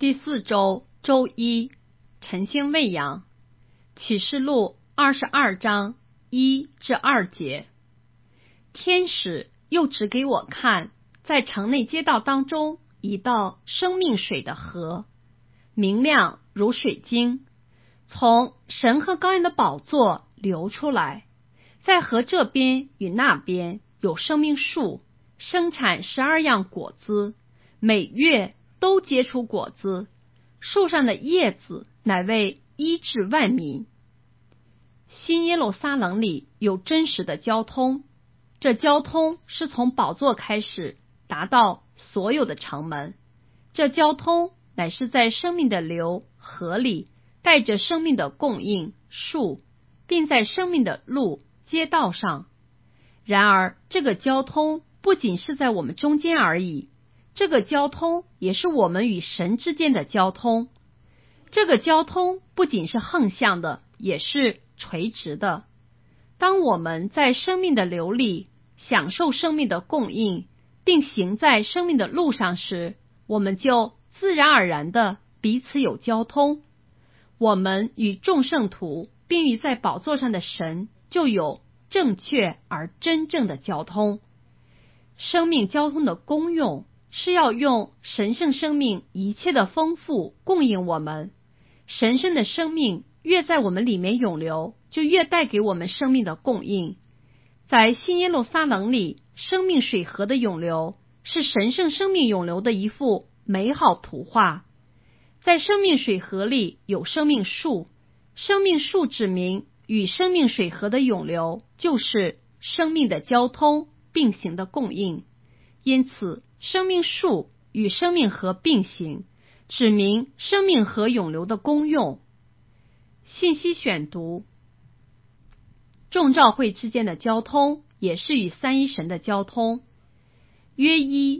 第4周周一，晨星未央，启示录22章1至2节。天使又指给我看，在城内街道当中一道生命水的河，明亮如水晶，从神和羔羊的宝座流出来。在河这边与那边有生命树，生产12样果子，每月都结出果子，树上的叶子乃为医治万民。新耶路撒冷里有真实的交通，这交通是从宝座开始，达到所有的城门。这交通乃是在生命的流河里，带着生命的供应树，并在生命的路街道上。然而这个交通不仅是在我们中间而已，这个交通也是我们与神之间的交通。这个交通不仅是横向的，也是垂直的。当我们在生命的流里享受生命的供应，并行在生命的路上时，我们就自然而然的彼此有交通。我们与众圣徒并与在宝座上的神就有正确而真正的交通。生命交通的功用是要用神圣生命一切的丰富供应我们。神圣的生命越在我们里面涌流，就越带给我们生命的供应。在新耶路撒冷里，生命水河的涌流是神圣生命涌流的一幅美好图画。在生命水河里有生命树，生命树指明与生命水河的涌流就是生命的交通并行的供应，因此生命树与生命河并行，指明生命河涌流的功用。信息选读：众召会之间的交通也是与三一神的交通。约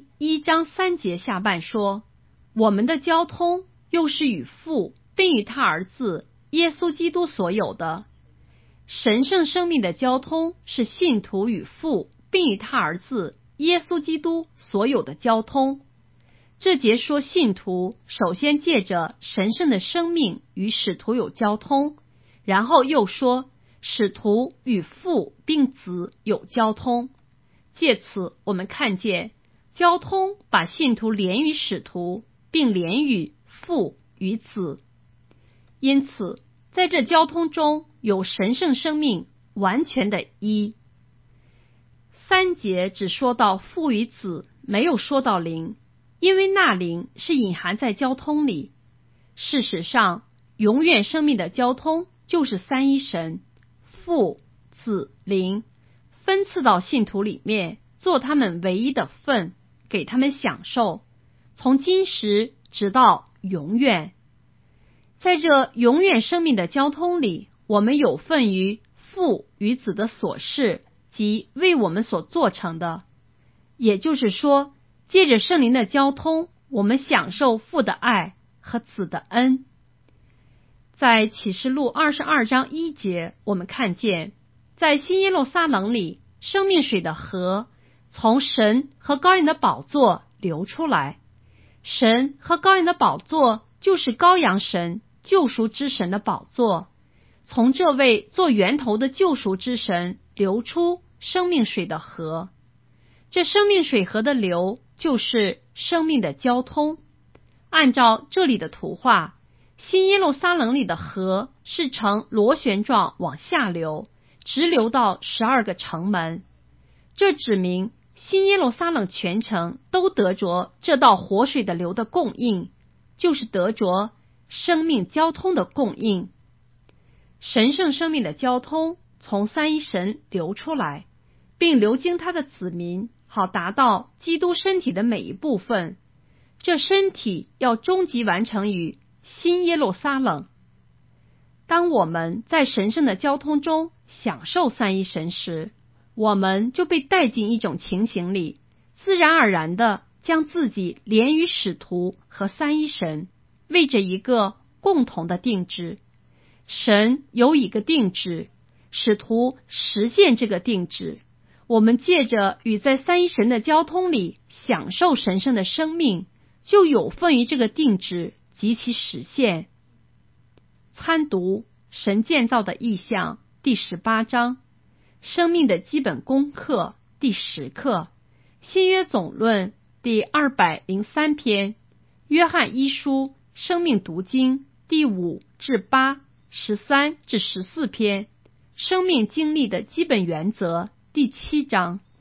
1章3节下半说，我们的交通又是与父并与他儿子耶稣基督所有的。神圣生命的交通是信徒与父并与他儿子耶稣基督所有的交通。这节说信徒首先借着神圣的生命与使徒有交通，然后又说使徒与父并子有交通。借此我们看见交通把信徒连于使徒，并连于父与子。因此在这交通中有神圣生命完全的一。3节只说到父与子，没有说到灵，因为那灵是隐含在交通里。事实上永远生命的交通就是三一神父子灵分赐到信徒里面，做他们唯一的份，给他们享受，从今时直到永远。在这永远生命的交通里，我们有份于父与子的所事及为我们所做成的。也就是说，借着圣灵的交通，我们享受父的爱和子的恩。在启示录22章1节，我们看见在新耶路撒冷里，生命水的河从神和羔羊的宝座流出来。神和羔羊的宝座就是羔羊神救赎之神的宝座，从这位做源头的救赎之神流出生命水的河。这生命水河的流就是生命的交通。按照这里的图画，新耶路撒冷里的河是呈螺旋状往下流，直流到12个城门。这指明新耶路撒冷全城都得着这道活水的流的供应，就是得着生命交通的供应。神圣生命的交通从三一神流出来，并流经他的子民，好达到基督身体的每一部分。这身体要终极完成于新耶路撒冷。当我们在神圣的交通中享受三一神时，我们就被带进一种情形里，自然而然的将自己连于使徒和三一神，为着一个共同的定制。神有一个定制，使徒实现这个定制。我们借着与在三一神的交通里享受神圣的生命，就有份于这个定制， 及其实现。参读神建造的意象第18章，生命的基本功课第10课，新约总论第203篇，约翰一书生命读经第5至8、13至14篇，生命经历的基本原则第7章。